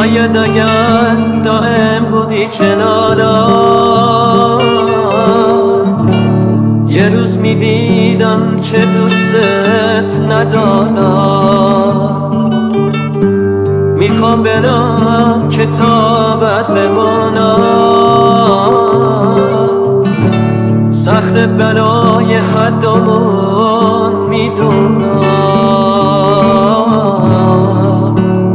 شاید اگر دائم بودی کنارم یه روز میدیدم که دوستت ندارم. میخوام برم کتابت بمانم، سخت برای هر دومون میدونم.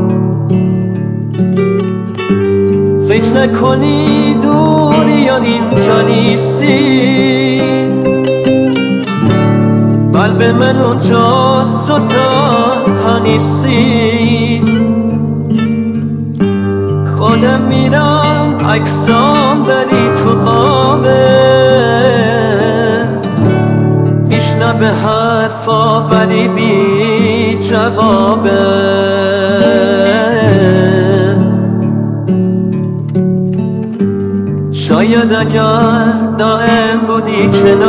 فکر نکنی دوری یا اینجا نیستی، قلب من اونجاست و تنها نیستی. خودم میرم عکسام ولی تو قابه، میشنوه حرفا ولی بی جوابه. شاید اگر دائم بودی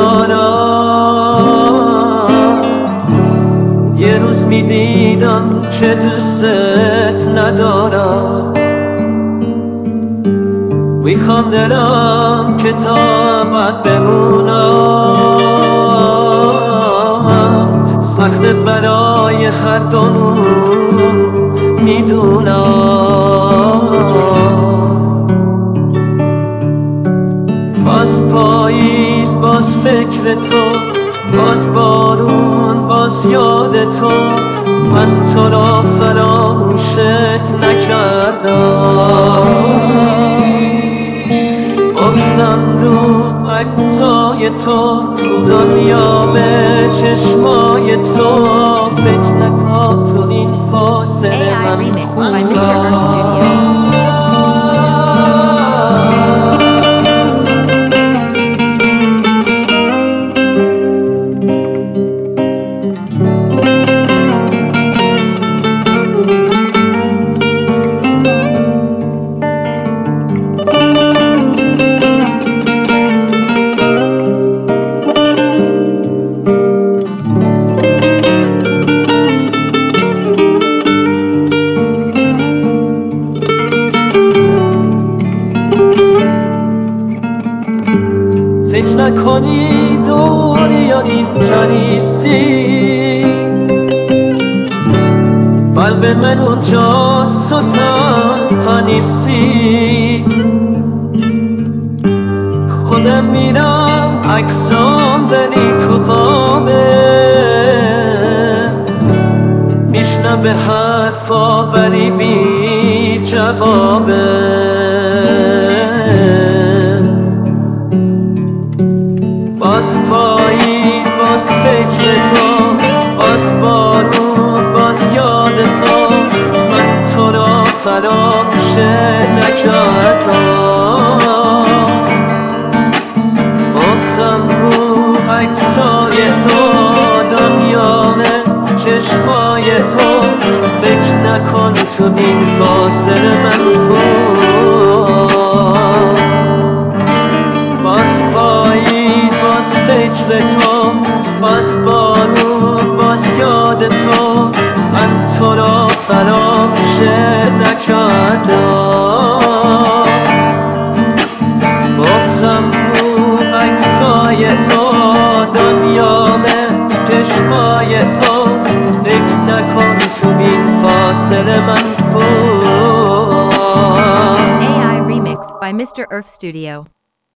کنارم یه روز میدیدم که دوستت ندارم. میخوام درم کتابت بمونم، سخت برای هر دومون میدونم. باز پاییز، باز فکر تو، باز بارون، باز یاد تو. من تو را فراموشت نکردم، افتم رو عکسای تو، دنیا به چشمای تو. فکر نکن تو این فاصله من خوندم. فکر نکنی دوری یا اینجا نیستی، قلب من اونجاست و تنها نیستی. خودم میرم عکسام ولی تو قابه، میشنوه حرفا ولی بی جوابه. باز پاییز، باز فکر تو، باز بارون، باز یاد تو. من تو را فراموشت نکردم، افتم رو عکسای تو، دنیامه چشمای تو. فکر نکن تو این فاصله من خوندم. باز پاییز، باز فکر تو، باز بارون، باز یاد تو. من تو را فراموشت نکردم، افتم رو عکسای تو، دنیامه چشمای تو. فکر نکن تو این فاصله من خوندم. AI Remix by Mr. Earth Studio.